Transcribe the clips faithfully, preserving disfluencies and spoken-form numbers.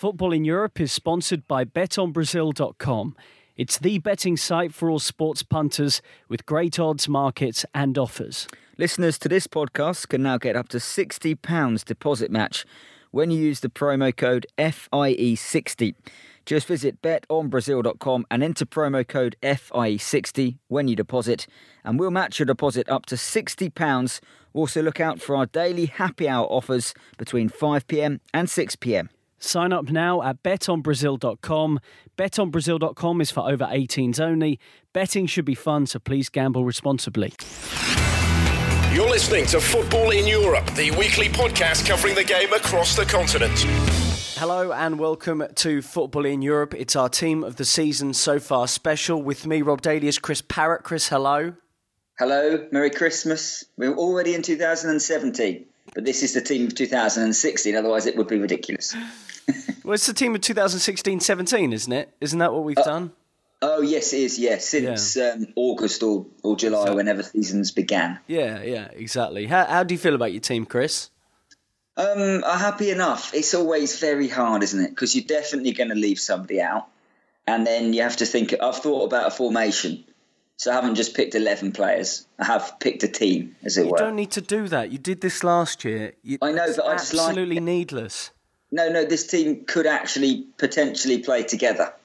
Football in Europe is sponsored by bet on brazil dot com. It's the betting site for all sports punters with great odds, markets and offers. Listeners to this podcast can now get up to sixty pounds deposit match when you use the promo code F I E sixty. Just visit bet on brazil dot com and enter promo code F I E sixty when you deposit, and we'll match your deposit up to sixty pounds. Also look out for our daily happy hour offers between five p.m. and six p.m. Sign up now at bet on brazil dot com. bet on brazil dot com is for over eighteens only. Betting should be fun, so please gamble responsibly. You're listening to Football in Europe, the weekly podcast covering the game across the continent. Hello and welcome to Football in Europe. It's our Team of the Season so far special. With me, Rob Daly, is Chris Parrott. Chris, hello. Hello, Merry Christmas. We're already in two thousand seventeen, but this is the Team of two thousand sixteen, otherwise it would be ridiculous. Well, it's the Team of two thousand sixteen seventeen, isn't it? Isn't that what we've uh, done? Oh, yes, it is, yes. Since yeah. um, August or, or July, exactly. Whenever seasons began. Yeah, yeah, exactly. How, how do you feel about your team, Chris? Um, I'm happy enough. It's always very hard, isn't it? Because you're definitely going to leave somebody out. And then you have to think, I've thought about a formation. So I haven't just picked eleven players. I have picked a team, as it you were. You don't need to do that. You did this last year. You, I know, but I just like... absolutely needless. No, no, this team could actually potentially play together.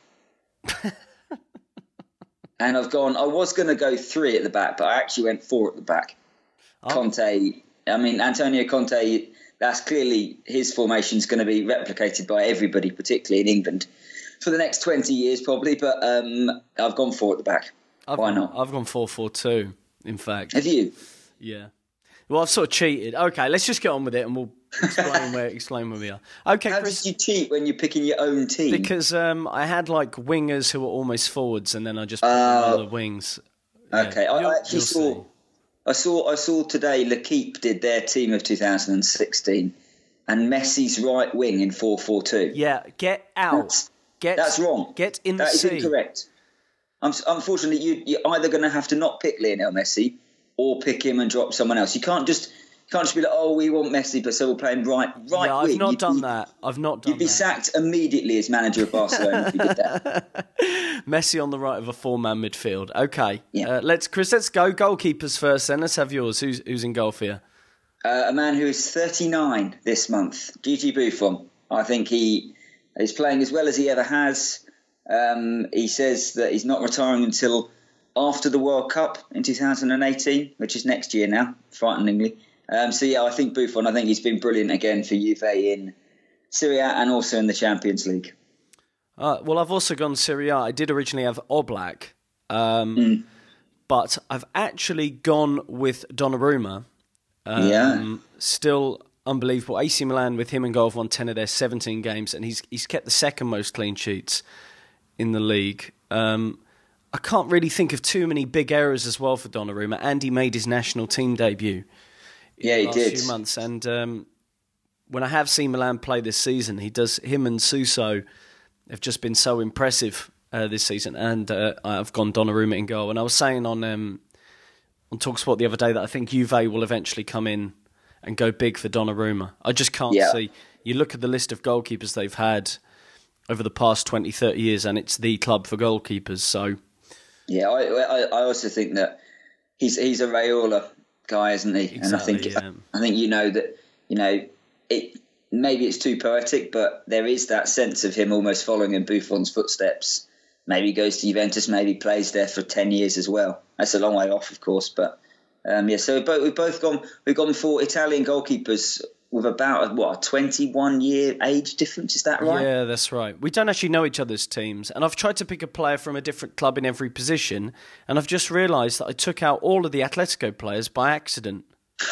And I've gone, I was going to go three at the back, but I actually went four at the back. Oh. Conte, I mean, Antonio Conte, that's clearly his formation's going to be replicated by everybody, particularly in England, for the next twenty years probably. But um, I've gone four at the back. I've Why gone, not? I've gone four four two, in fact. Have you? Yeah. Well, I've sort of cheated. Okay, let's just get on with it and we'll explain where explain where we are. Okay, How Chris, did you cheat when you're picking your own team? Because um, I had like wingers who were almost forwards, and then I just put uh, them on the wings. Okay, yeah. I, you'll, I actually saw. See. I saw. I saw today. L'Equipe did their team of two thousand sixteen, and Messi's right wing in four four two. Yeah, get out. That's, get. That's wrong. Get in the that sea. That is incorrect. I'm, unfortunately, you, you're either going to have to not pick Lionel Messi or pick him and drop someone else. You can't just. Can't just be like, oh, we want Messi, but so we're playing right, right yeah, I've wing. not you'd done be, that. I've not done that. You'd be that. sacked immediately as manager of Barcelona if you did that. Messi on the right of a four-man midfield. Okay, yeah. uh, let's Chris. Let's go goalkeepers first. Then let's have yours. Who's who's in goal for you? Uh, a man who is thirty-nine this month, Gigi Buffon. I think he is playing as well as he ever has. Um, he says that he's not retiring until after the World Cup in two thousand eighteen, which is next year now, frighteningly. Um, so, yeah, I think Buffon, I think he's been brilliant again for Juve in Serie A and also in the Champions League. Uh, well, I've also gone Serie A. I did originally have Oblak, um, mm. but I've actually gone with Donnarumma. Um, yeah. Still unbelievable. A C Milan with him in goal have won ten of their seventeen games, and he's he's kept the second most clean sheets in the league. Um, I can't really think of too many big errors as well for Donnarumma, and he made his national team debut. Yeah, he last did. Few months, and um, when I have seen Milan play this season, he does. Him and Suso have just been so impressive uh, this season, and uh, I've gone Donnarumma in goal. And I was saying on um, on TalkSport the other day that I think Juve will eventually come in and go big for Donnarumma. I just can't yeah. see. You look at the list of goalkeepers they've had over the past twenty, thirty years, and it's the club for goalkeepers. So, yeah, I, I, I also think that he's he's a Raiola guy, isn't he? Exactly, and I think yeah. I think you know that you know it. Maybe it's too poetic, but there is that sense of him almost following in Buffon's footsteps. Maybe he goes to Juventus, maybe plays there for ten years as well. That's a long way off, of course, but um, yeah. So we've both, we've both gone. We've gone for Italian goalkeepers with about a, what a twenty-one year age difference. Is that right? Yeah, that's right. We don't actually know each other's teams, and I've tried to pick a player from a different club in every position, and I've just realised that I took out all of the Atletico players by accident.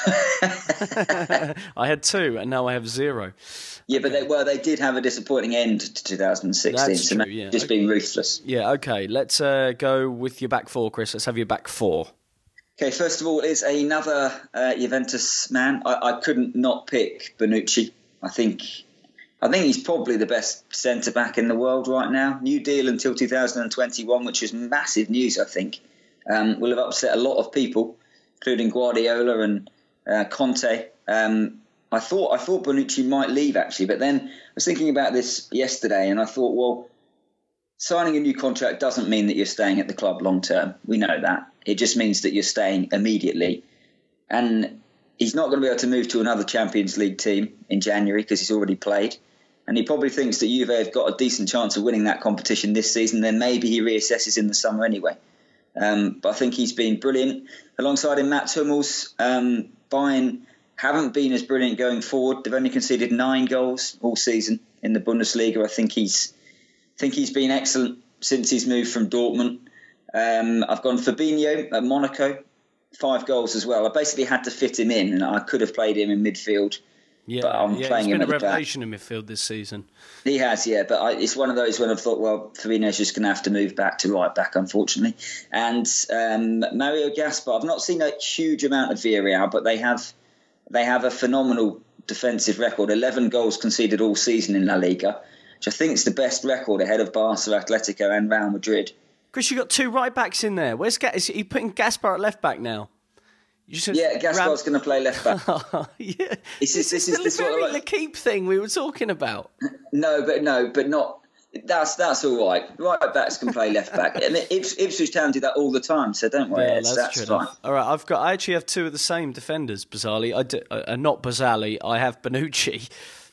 I had two, and now I have zero. Yeah, but they, well, they did have a disappointing end to two thousand sixteen. That's so true, yeah. Just okay. being ruthless. Yeah, okay. Let's uh, go with your back four, Chris. Let's have your back four. Okay, first of all, is another uh, Juventus man. I, I couldn't not pick Bonucci. I think, I think he's probably the best centre back in the world right now. New deal until two thousand twenty-one, which was massive news. I think um, will have upset a lot of people, including Guardiola and uh, Conte. Um, I thought I thought Bonucci might leave actually, but then I was thinking about this yesterday, and I thought, well, signing a new contract doesn't mean that you're staying at the club long term. We know that. It just means that you're staying immediately, and he's not going to be able to move to another Champions League team in January because he's already played. And he probably thinks that Juve have got a decent chance of winning that competition this season. Then maybe he reassesses in the summer anyway. Um, but I think he's been brilliant. Alongside him, Mats Hummels, um, Bayern haven't been as brilliant going forward. They've only conceded nine goals all season in the Bundesliga. I think he's think he's been excellent since he's moved from Dortmund. Um, I've gone Fabinho at Monaco, five goals as well. I basically had to fit him in, and I could have played him in midfield. Yeah, but I'm yeah, playing he's him been a at the revelation back. in midfield this season. He has, yeah, but I, it's one of those when I've thought, well, Fabinho's just going to have to move back to right back, unfortunately. And um, Mario Gaspar, I've not seen a huge amount of Villarreal, but they have they have a phenomenal defensive record. eleven goals conceded all season in La Liga, which I think is the best record ahead of Barca, Atletico and Real Madrid. Chris, you've got two right backs in there. Where's Ga- is he putting Gaspar at left back now? You just Yeah, Gaspar's ram- going to play left back. yeah. This is, this This is, is this the is very what I like. L'Equipe thing we were talking about. No, but no, but not. That's that's all right. Right backs can play left back. I mean, Ips, Ipswich Town do that all the time, so don't worry. Yeah, it's, that's, that's true fine. enough. All right, I've got. I actually have two of the same defenders. Bizarrely, I do, uh, not bizarrely, I have Bonucci,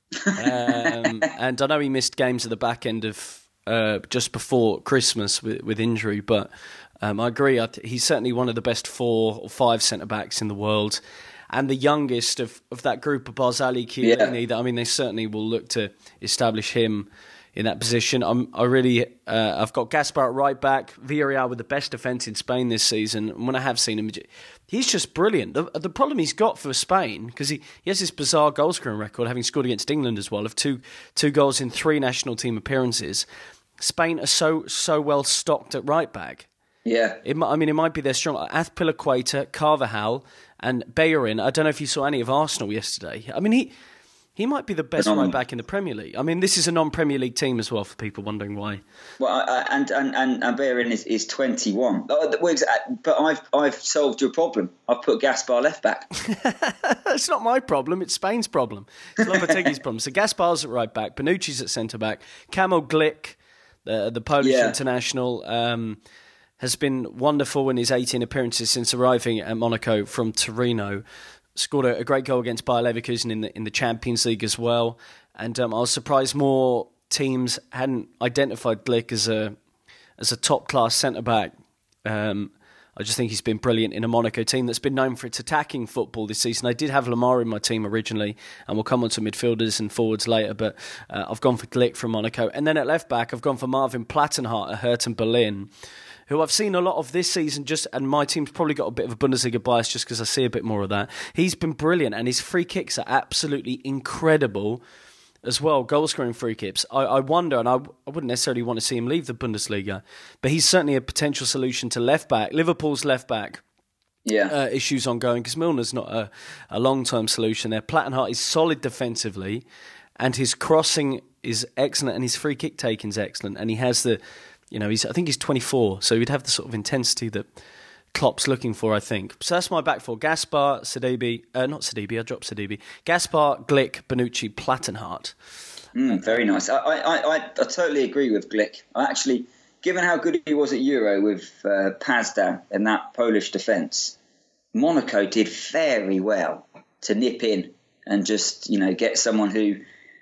um, and I know he missed games at the back end of uh, just before Christmas with, with injury, but um, I agree. I th- he's certainly one of the best four or five centre backs in the world, and the youngest of, of that group of Barzali, Chiellini. Yeah. That I mean, they certainly will look to establish him in that position. I'm, I really, uh, I've got Gaspar at right back, Villarreal with the best defence in Spain this season. And when I have seen him, he's just brilliant. The, the problem he's got for Spain, because he, he has this bizarre goal scoring record, having scored against England as well, of two two goals in three national team appearances. Spain are so so well stocked at right back. Yeah. It, I mean, it might be their strong. Azpilicueta, Carvajal, and Bellerin. I don't know if you saw any of Arsenal yesterday. I mean, he. He might be the best right back in the Premier League. I mean, this is a non-Premier League team as well, for people wondering why. Well, I, I, and and and, and Bellerin is, is twenty-one. Oh, well, but I've I've solved your problem. I've put Gaspar left back. It's not my problem. It's Spain's problem. It's Lopetegui's problem. So Gaspar's at right back. Bonucci's at centre back. Kamil Glik, the the Polish Yeah. international, um, has been wonderful in his eighteen appearances since arriving at Monaco from Torino. Scored a, a great goal against Bayer Leverkusen in the in the Champions League as well, and um, I was surprised more teams hadn't identified Glik as a as a top class centre back. Um, I just think he's been brilliant in a Monaco team that's been known for its attacking football this season. I did have Lamar in my team originally, and we'll come on to midfielders and forwards later, but uh, I've gone for Glik from Monaco, and then at left back I've gone for Marvin Plattenhardt at Hertha Berlin, who I've seen a lot of this season, just and my team's probably got a bit of a Bundesliga bias just because I see a bit more of that. He's been brilliant, and his free kicks are absolutely incredible as well, goal-scoring free kicks. I, I wonder, and I, I wouldn't necessarily want to see him leave the Bundesliga, but he's certainly a potential solution to left-back. Liverpool's left-back Yeah. uh, issues ongoing, because Milner's not a, a long-term solution there. Plattenhardt is solid defensively, and his crossing is excellent, and his free kick taking is excellent, and he has the... You know, he's. I think he's twenty-four, so he'd have the sort of intensity that Klopp's looking for, I think. So that's my back four. Gaspar, Sidibe, uh, not Sidibe, I dropped Sidibe. Gaspar, Glik, Bonucci, Plattenhardt. Mm, very nice. I, I, I, I totally agree with Glik. I actually, given how good he was at Euro with uh, Pazdan and that Polish defence, Monaco did very well to nip in and just, you know, get someone who,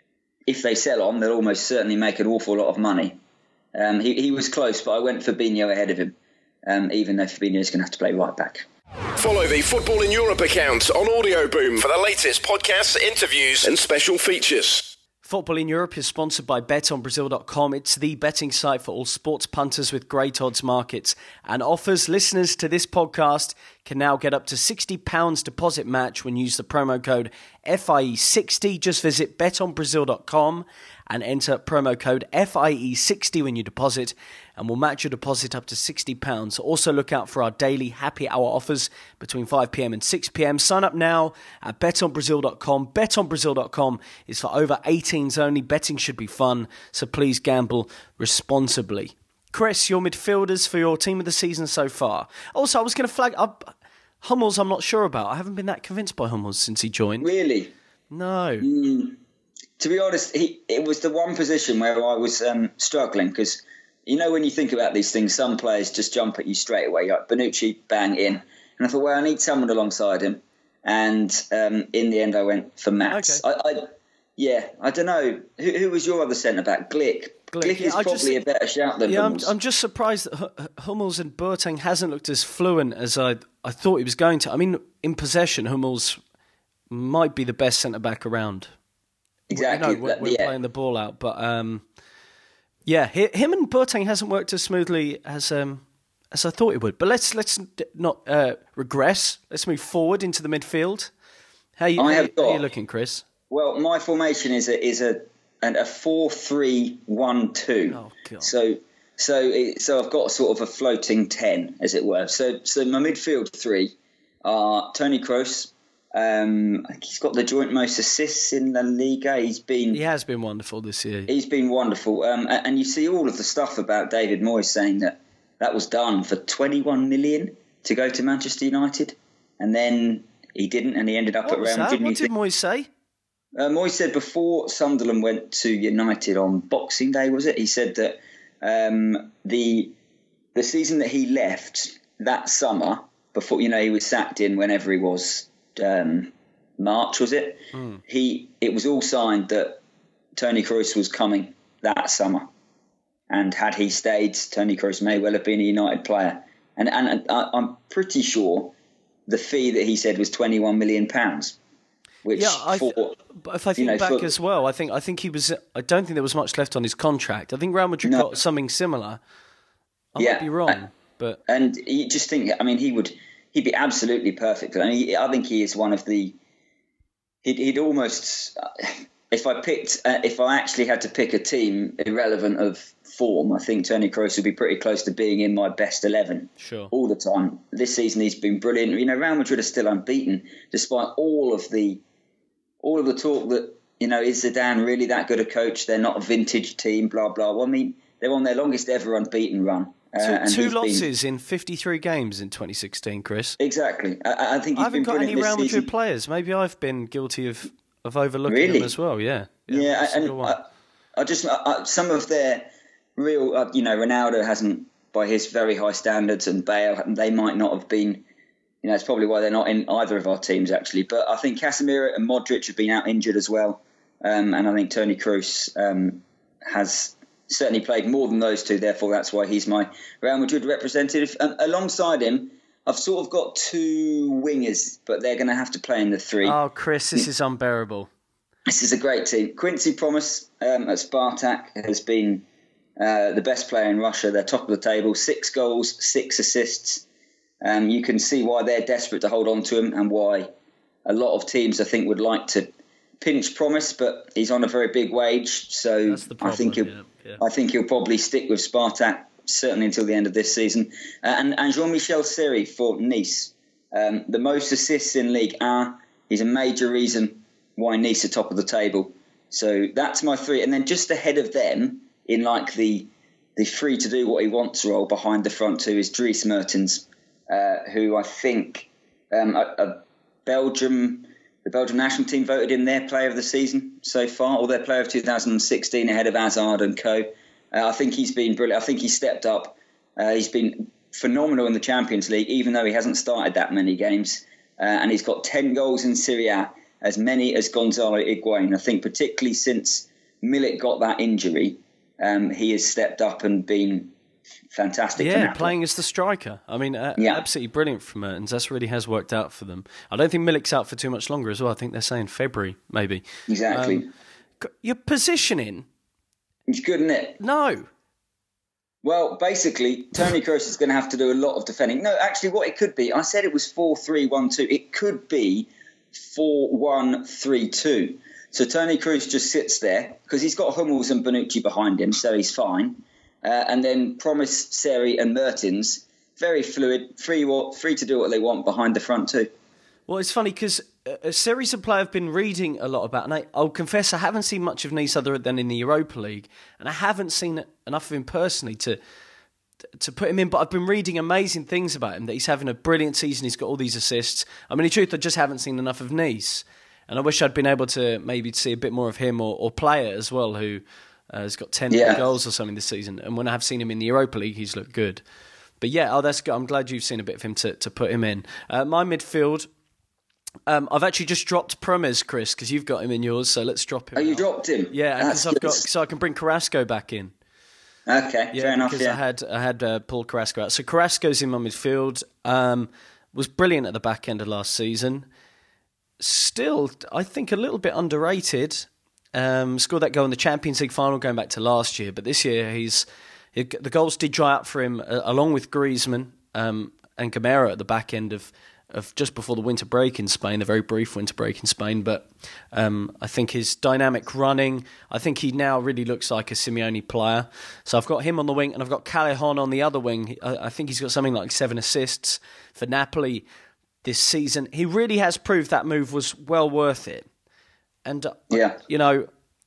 if they sell on, they'll almost certainly make an awful lot of money. Um, he, he was close, but I went Fabinho ahead of him, um, even though Fabinho is going to have to play right back. Follow the Football in Europe account on Audio Boom for the latest podcasts, interviews and special features. Football in Europe is sponsored by bet on brazil dot com. It's the betting site for all sports punters with great odds markets and offers. Listeners to this podcast can now get up to sixty pounds deposit match when you use the promo code F I E sixty. Just visit bet on brazil dot com and enter promo code F I E sixty when you deposit, and we'll match your deposit up to sixty pounds. Also look out for our daily happy hour offers between five p.m. and six p.m. Sign up now at bet on brazil dot com. bet on brazil dot com is for over eighteens only. Betting should be fun, so please gamble responsibly. Chris, your midfielders for your team of the season so far. Also, I was going to flag up Hummels. I'm not sure about. I haven't been that convinced by Hummels since he joined. Really? No. Mm, to be honest, he, it was the one position where I was um, struggling because, you know, when you think about these things, some players just jump at you straight away. Like Bonucci, bang, in. And I thought, well, I need someone alongside him. And um, in the end, I went for Mats. Okay. I, I, yeah, I don't know. Who, who was your other centre-back? Glick. Glick, Glick yeah, is I probably just- a better shout than Yeah, I'm, Hummels. I'm just surprised that H- Hummels and Boateng hasn't looked as fluent as I I thought he was going to. I mean, in possession, Hummels might be the best centre-back around. Exactly. You know, when, that- when yeah. playing the ball out. But, um, yeah, hi- him and Boateng hasn't worked as smoothly as um, as I thought it would. But let's let's d- not uh, regress. Let's move forward into the midfield. How you, I how, have you- how you got- looking, Chris? Well, my formation is a is a and a four three one two. Oh, God. So so it, so I've got sort of a floating ten, as it were. So so my midfield three are Toni Kroos. Um, I think he's got the joint most assists in La Liga. He's been He has been wonderful this year. he's been wonderful. Um, a- and you see all of the stuff about David Moyes saying that that was done for twenty-one million to go to Manchester United, and then he didn't, and he ended up What at was Real that? Madrid. and What you did Moyes say? Uh, Moyes said before Sunderland went to United on Boxing Day, was it? He said that um, the the season that he left that summer, before, you know, he was sacked in whenever he was, um, March, was it? Hmm. He it was all signed that Toni Kroos was coming that summer, and had he stayed, Toni Kroos may well have been a United player. And and I, I'm pretty sure the fee that he said was twenty-one million pounds. Which Yeah, I th- for But if I think know, back for- as well, I think I think he was. I don't think there was much left on his contract. I think Real Madrid No. got something similar. I Yeah, might be wrong, I- but And you just think, I mean, he would, he'd be absolutely perfect. I mean, I think he is one of the, he'd, he'd almost, if I picked, uh, if I actually had to pick a team irrelevant of form, I think Toni Kroos would be pretty close to being in my best eleven sure. all the time. This season he's been brilliant. You know, Real Madrid are still unbeaten despite all of the, all of the talk that, you know, is Zidane really that good a coach? They're not a vintage team, blah, blah. Well, I mean, they're on their longest ever unbeaten run. Uh, Two, and two he's been- losses in fifty-three games in twenty sixteen, Chris. Exactly. I, I think he's I haven't been got any brilliant this Real Madrid season. players. Maybe I've been guilty of, of overlooking Really? them as well. Yeah. Yeah, every and single one. I, I just I, I, some of their real, uh, you know, Ronaldo hasn't, by his very high standards, and Bale, they might not have been. You know, it's probably why they're not in either of our teams actually. But I think Casemiro and Modric have been out injured as well, um, and I think Toni Kroos um, has certainly played more than those two. Therefore, that's why he's my Real Madrid representative. Um, alongside him, I've sort of got two wingers, but they're going to have to play in the three. Oh, Chris, this is unbearable. This is a great team. Quincy Promes um, at Spartak has been uh, the best player in Russia. They're top of the table, six goals, six assists. Um, you can see why they're desperate to hold on to him, and why a lot of teams, I think, would like to pinch Promes, but he's on a very big wage, so That's the problem. I think he'll, yeah, yeah. I think he'll probably stick with Spartak certainly until the end of this season. Uh, and, and Jean-Michel Seri for Nice, um, the most assists in Ligue one. He's a major reason why Nice are top of the table. So that's my three, and then just ahead of them in like the the free to do what he wants role behind the front two is Dries Mertens. Uh, who I think um, a, a Belgium, the Belgium national team voted him their player of the season so far, or their player of two thousand sixteen ahead of Hazard and co. Uh, I think he's been brilliant. I think he's stepped up. Uh, he's been phenomenal in the Champions League, even though he hasn't started that many games. Uh, and he's got ten goals in Serie A, as many as Gonzalo Higuain. I think particularly since Milik got that injury, um, he has stepped up and been fantastic. for Yeah, Napoli. playing as the striker. I mean, uh, Yeah. absolutely brilliant from Mertens. That really has worked out for them. I don't think Milik's out for too much longer as well. I think they're saying February, maybe. Exactly. Um, c- your positioning? It's good, isn't it? No. Well, basically, Toni Kroos is going to have to do a lot of defending. No, actually, what it could be, I said it was four three one two. It could be four one three two. So Toni Kroos just sits there because he's got Hummels and Bonucci behind him, so he's fine. Uh, and then Promes, Seri and Mertens, very fluid, free free to do what they want behind the front two. Well, it's funny because a series of players I've been reading a lot about, and I, I'll confess I haven't seen much of Nice other than in the Europa League, and I haven't seen enough of him personally to to put him in, but I've been reading amazing things about him, that he's having a brilliant season, he's got all these assists. I mean, in truth, I just haven't seen enough of Nice. And I wish I'd been able to maybe see a bit more of him or, or Player as well, who uh, has got ten yeah. goals or something this season. And when I have seen him in the Europa League, he's looked good. But yeah, oh, that's good. I'm glad you've seen a bit of him to, to put him in. Uh, my midfield, um, I've actually just dropped Promes, Chris, because you've got him in yours. So let's drop him. Oh, you out. dropped him? Yeah, because I've got so I can bring Carrasco back in. Okay, yeah, fair enough. Because yeah, I had I had uh, Paul Carrasco out. So Carrasco's in my midfield. Um, was brilliant at the back end of last season. Still, I think a little bit underrated. Um, scored that goal in the Champions League final going back to last year, but this year he's he, the goals did dry up for him, uh, along with Griezmann um, and Gamero at the back end of. of just before the winter break in Spain, a very brief winter break in Spain. But um, I think his dynamic running, I think he now really looks like a Simeone player. So I've got him on the wing and I've got Callejon on the other wing. I, I think he's got something like seven assists for Napoli this season. He really has proved that move was well worth it. And, uh, yeah. you know,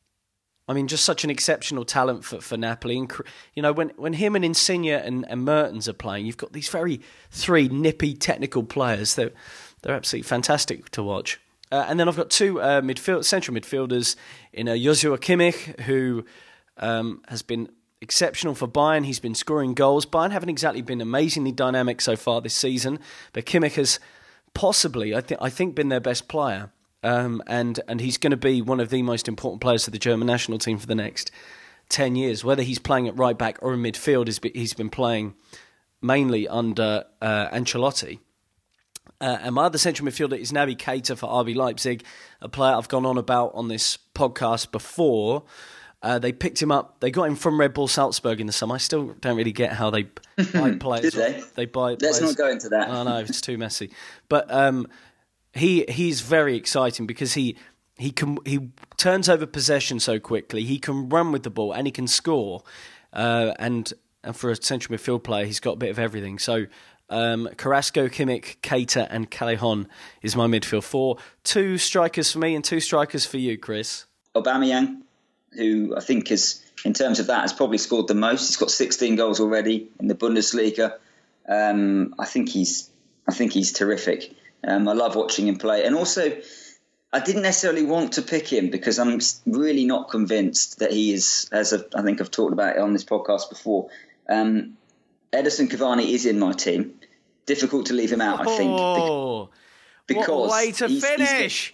I mean, just such an exceptional talent for, for Napoli. And, you know, when, when him and Insigne and, and Mertens are playing, you've got these very three nippy technical players. They're, they're absolutely fantastic to watch. Uh, and then I've got two uh, midfield central midfielders in uh, Joshua Kimmich, who um, has been exceptional for Bayern. He's been scoring goals. Bayern haven't exactly been amazingly dynamic so far this season, but Kimmich has possibly, I, th- I think, been their best player. Um, and, and he's going to be one of the most important players of the German national team for the next ten years. Whether he's playing at right back or in midfield, he's been playing mainly under uh, Ancelotti. Uh, and my other central midfielder is Naby Keita for R B Leipzig, a player I've gone on about on this podcast before. Uh, they picked him up. They got him from Red Bull Salzburg in the summer. I still don't really get how they buy players. Did they? They buy Let's players. not go into that. Oh, no, it's too messy. But... Um, He he's very exciting because he he can he turns over possession so quickly. He can run with the ball and he can score. Uh, and and for a central midfield player, he's got a bit of everything. So um, Carrasco, Kimmich, Keita, and Callejon is my midfield four. Two strikers for me and two strikers for you, Chris. Aubameyang, who I think is, in terms of that, has probably scored the most. He's got sixteen goals already in the Bundesliga. Um, I think he's I think he's terrific. Um, I love watching him play. And also, I didn't necessarily want to pick him because I'm really not convinced that he is, as I've, I think I've talked about it on this podcast before, um, Edinson Cavani is in my team. Difficult to leave him out, I think. Oh, because what a way to he's, finish!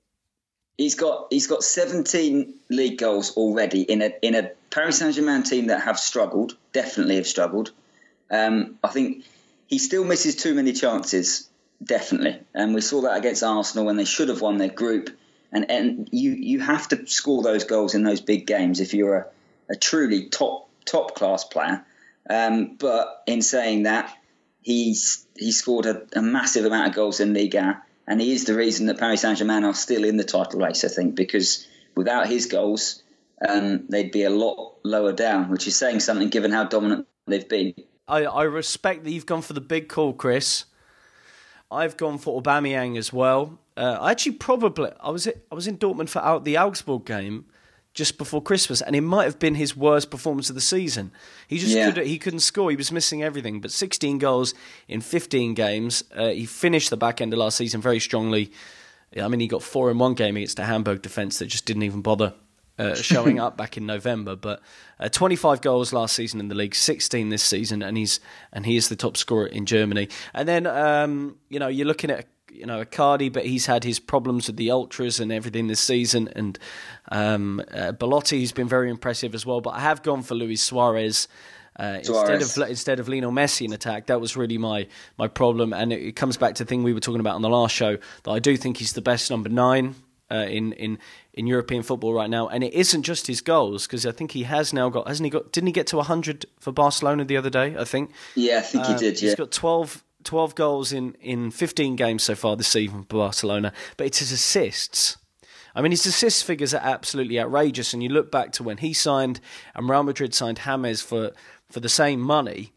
He's got, he's got he's got seventeen league goals already in a in a Paris Saint-Germain team that have struggled, definitely have struggled. Um, I think he still misses too many chances. Definitely. And we saw that against Arsenal when they should have won their group. And and you, you have to score those goals in those big games if you're a, a truly top top class player. Um, but in saying that, he's he scored a, a massive amount of goals in Liga. And he is the reason that Paris Saint-Germain are still in the title race, I think, because without his goals, um, they'd be a lot lower down, which is saying something given how dominant they've been. I, I respect that you've gone for the big call, Chris. I've gone for Aubameyang as well. Uh, I actually probably I was I was in Dortmund for out the Augsburg game just before Christmas, and it might have been his worst performance of the season. He just yeah. couldn't he couldn't score. He was missing everything. But sixteen goals in fifteen games. Uh, he finished the back end of last season very strongly. I mean, he got four in one game against a Hamburg defence that just didn't even bother uh, showing up back in November. But uh, twenty-five goals last season in the league, sixteen this season, and he's and he is the top scorer in Germany. And then um, you know you're looking at you know Icardi, but he's had his problems with the ultras and everything this season. And um, uh, Belotti, who's been very impressive as well. But I have gone for Luis Suarez. Uh, instead of instead of Lionel Messi in attack. That was really my my problem, and it, it comes back to the thing we were talking about on the last show, that I do think he's the best number nine uh, in in in European football right now. And it isn't just his goals, because I think he has now got hasn't he got didn't he get to one hundred for Barcelona the other day? I think yeah, I think uh, he did. Yeah, he's got twelve, twelve goals in in fifteen games so far this season for Barcelona, but it's his assists. I mean, his assist figures are absolutely outrageous, and you look back to when he signed and Real Madrid signed James for. for the same money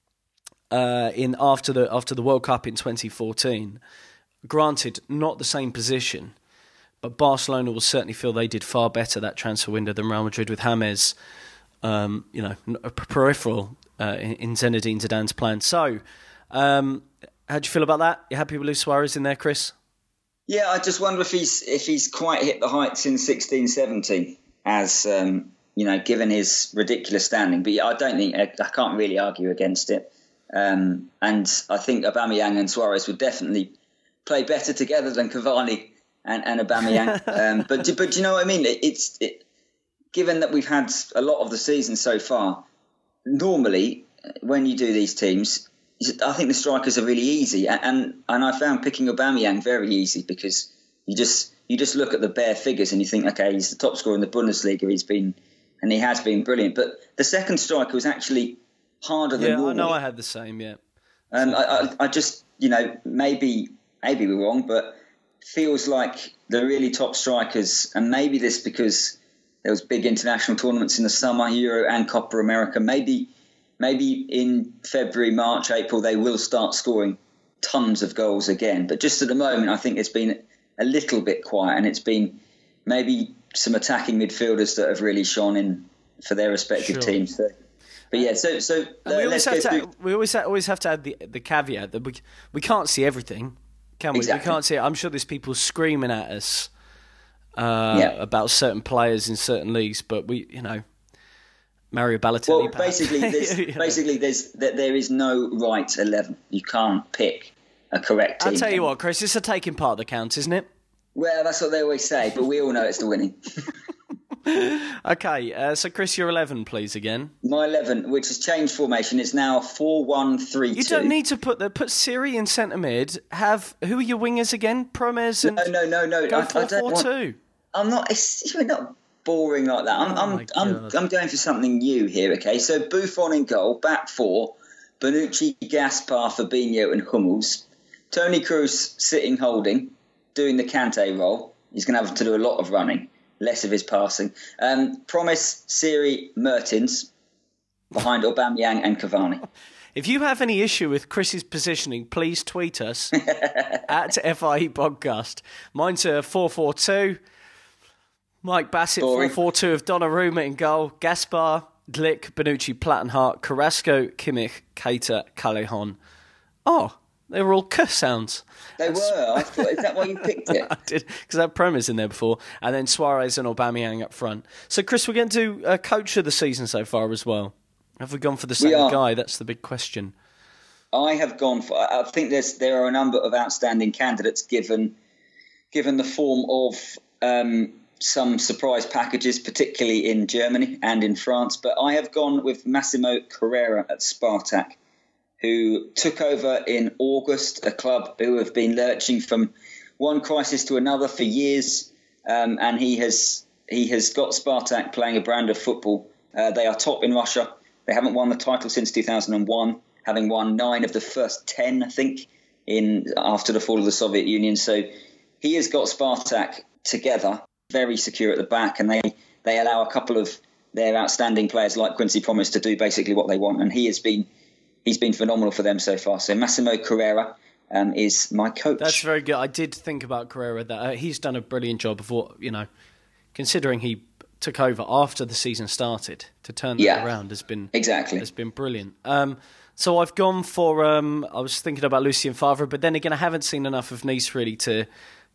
uh, in after the after the World Cup in twenty fourteen. Granted, not the same position, but Barcelona will certainly feel they did far better that transfer window than Real Madrid with James, um, you know, a peripheral uh, in, in Zinedine Zidane's plan. So, um, how do you feel about that? You happy with Luis Suarez in there, Chris? Yeah, I just wonder if he's if he's quite hit the heights in sixteen seventeen, as um, you know, given his ridiculous standing. But yeah, I don't think I, I can't really argue against it. Um, and I think Aubameyang and Suarez would definitely play better together than Cavani and, and Aubameyang. um, but but do you know what I mean? It, it's it, given that we've had a lot of the season so far. Normally, when you do these teams, I think the strikers are really easy, and and I found picking Aubameyang very easy because you just you just look at the bare figures and you think, okay, he's the top scorer in the Bundesliga. He's been and he has been brilliant. But the second striker was actually harder than yeah, normal. I know I had the same, yeah. And I, I, I just, you know, maybe maybe we're wrong, but feels like the really top strikers, and maybe this because there was big international tournaments in the summer, Euro and Copa America. Maybe maybe in February, March, April, they will start scoring tons of goals again. But just at the moment, I think it's been a little bit quiet, and it's been maybe some attacking midfielders that have really shone in for their respective Sure. teams. So, but yeah, so so uh, we always let's have go to through. we always ha- always have to add the the caveat that we we can't see everything, can we? Exactly. We can't see it. I'm sure there's people screaming at us uh, Yeah. about certain players in certain leagues, but we, you know, Mario Balotelli. Well, perhaps. basically, there's, You know. basically, there's that there is no right eleven. You can't pick a correct team. I'll tell you what, Chris, it's a taking part that counts, isn't it? Well, that's what they always say, but we all know it's the winning. Okay, uh, so Chris, your eleven, please, again. My eleven, which has changed formation, is now four one three two. You don't need to put the put Siri in centre mid. Have who are your wingers again? Promes and No, no, no, no. go I, I four don't four want- two. I'm not. It's, you're not boring like that. I'm, Oh I'm, my I'm, God. I'm going for something new here. Okay, so Buffon in goal, back four, Bonucci, Gaspar, Fabinho, and Hummels. Toni Kroos sitting holding, doing the Kante role. He's going to have to do a lot of running, less of his passing. Um, Promise, Siri, Mertens, behind Aubameyang and Cavani. If you have any issue with Chris's positioning, please tweet us at F I E Podcast. Mine's a four four two. Mike Bassett, Boring. four four two of Donnarumma in goal. Gaspar, Glick, Bonucci, Plattenhart, Carrasco, Kimmich, Keita, Callejon. Oh, they were all K sounds. They were. I thought, is that why you picked it? I did, because I had Promes in there before. And then Suarez and Aubameyang up front. So, Chris, we're going to do a coach of the season so far as well. Have we gone for the same are. guy? That's the big question. I have gone for. I think there's there are a number of outstanding candidates given given the form of um, some surprise packages, particularly in Germany and in France. But I have gone with Massimo Carrera at Spartak, who took over in August, a club who have been lurching from one crisis to another for years, um, and he has he has got Spartak playing a brand of football. Uh, they are top in Russia. They haven't won the title since two thousand one, having won nine of the first ten, I think, in after the fall of the Soviet Union. So he has got Spartak together, very secure at the back, and they, they allow a couple of their outstanding players like Quincy Promes to do basically what they want, and he has been he's been phenomenal for them so far. So Massimo Carrera um, is my coach. That's very good. I did think about Carrera. That uh, he's done a brilliant job of what, you know, considering he took over after the season started, to turn that Yeah. around has been Exactly. has been brilliant. Um, so I've gone for. Um, I was thinking about Lucien Favre, but then again, I haven't seen enough of Nice really to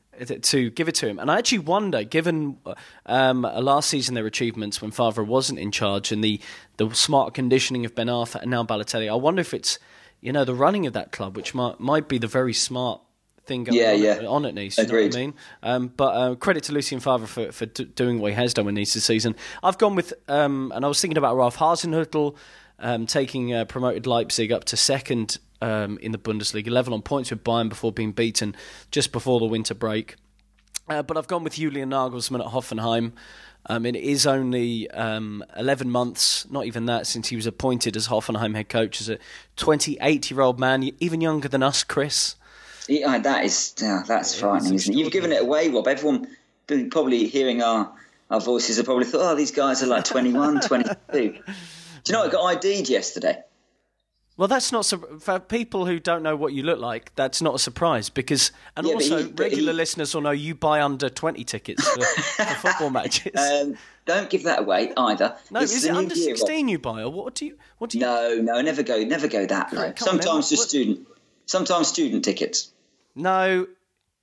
to give it to him. And I actually wonder, given um, last season their achievements when Favre wasn't in charge, and the the smart conditioning of Ben Arfa and now Balotelli, I wonder if it's, you know, the running of that club, which might might be the very smart thing going Yeah, on, yeah. At, on at Nice. You know what Agreed. I mean? Um, but uh, credit to Lucien Favre for, for d- doing what he has done with Nice this season. I've gone with, um, and I was thinking about Ralf Hasenhüttl um, taking uh, promoted Leipzig up to second um, in the Bundesliga, level on points with Bayern before being beaten just before the winter break. Uh, but I've gone with Julian Nagelsmann at Hoffenheim. Um, it is only um, eleven months, not even that, since he was appointed as Hoffenheim head coach, as a twenty-eight-year-old man, even younger than us, Chris. Yeah, that is yeah, that's It frightening, is isn't it? You've given it away, Rob. Everyone probably hearing our, our voices have probably thought, oh, these guys are like twenty-one, twenty-two. Do you know, I got I D'd yesterday. Well, that's not sur- for people who don't know what you look like. That's not a surprise because, and Yeah, but also he- but regular he- listeners will know you buy under twenty tickets for, for football matches. Um, don't give that away either. no, It's is the it new under year, Rob. sixteen you buy, or what do you? What do you? No, no, never go, never go that low. Come on, then, Sometimes just what- student, sometimes student tickets. No,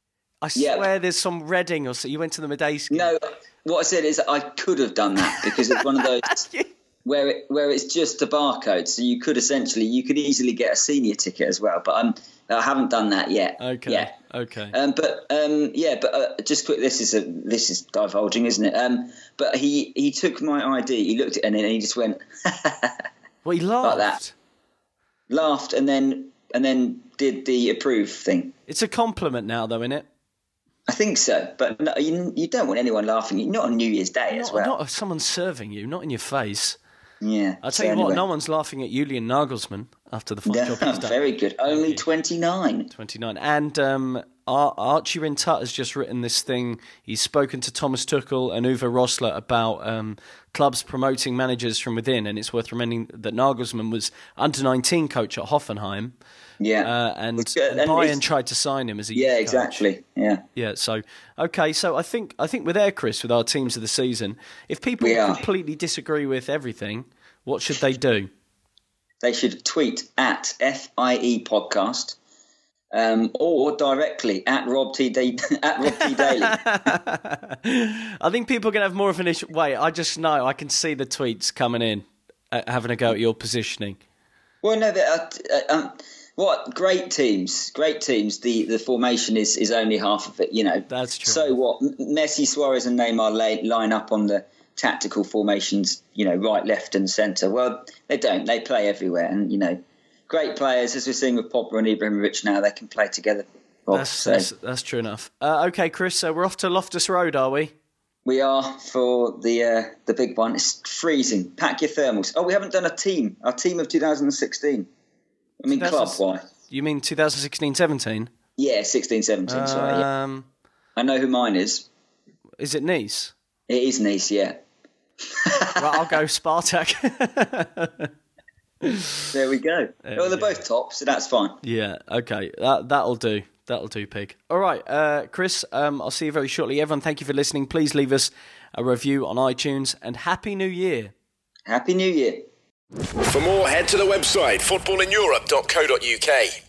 I Yeah. swear there's some Reading or so. You went to the Medeski. No, what I said is I could have done that because it's one of those where it, where it's just a barcode. So you could essentially, you could easily get a senior ticket as well. But I'm, I haven't done that yet. Okay. Yeah. Okay. Um, but um, yeah, but uh, just quick. This is a this is divulging, isn't it? Um, but he he took my I D. He looked at it and then he just went Well, he laughed. like that, laughed, and then and then did the approve thing. It's a compliment now, though, isn't it? I think so, but no, you, you don't want anyone laughing. Not on New Year's Day as Not, well. not if someone's serving you, not in your face. Yeah. I'll tell so you anyway. what, no one's laughing at Julian Nagelsmann after the fine Yeah, job he's done. very good. Only twenty-nine. twenty-nine. And um, Ar- Archie Rintut has just written this thing. He's spoken to Thomas Tuchel and Uwe Rosler about um, clubs promoting managers from within, and it's worth remembering that Nagelsmann was under nineteen coach at Hoffenheim. Yeah. Uh, and, It's good. and And Bayern it's- tried to sign him as a Yeah, youth coach. exactly. Yeah. Yeah, so okay, so I think I think we're there, Chris, with our teams of the season. If people We are. completely disagree with everything, what should they do? They should tweet at F I E podcast um, or directly at Rob T. Da- at Rob T. Daly. I think people are going to have more of an issue. Wait, I just know I can see the tweets coming in, uh, having a go at your positioning. Well, no, but, uh, uh, um, what great teams, great teams. The, the formation is, is only half of it. You know, That's true. So what? M- Messi, Suarez, and Neymar lay, line up on the tactical formations. You know, right, left, and centre. Well, they don't. They play everywhere, and you know, great players as we're seeing with Pogba and Ibrahimovic now. They can play together. Bob, That's, so that's that's true enough. Uh, okay, Chris, so we're off to Loftus Road, are we? we are for the uh, the big one. It's freezing. Pack your thermals. Oh, we haven't done a team. Our team of two thousand sixteen. I mean, club wise. You mean twenty sixteen seventeen? Yeah, sixteen, seventeen. Sorry. Yeah. Um, I know who mine is. is it Nice? It is Nice. Yeah. Well, I'll go Spartak. There we go. There well, we they're go. both tops, so that's fine. Yeah, okay. That, that'll do. That'll do, Pig. All right, uh, Chris, um, I'll see you very shortly. Everyone, thank you for listening. Please leave us a review on iTunes, and Happy New Year. Happy New Year. For more, head to the website football in europe dot co dot uk.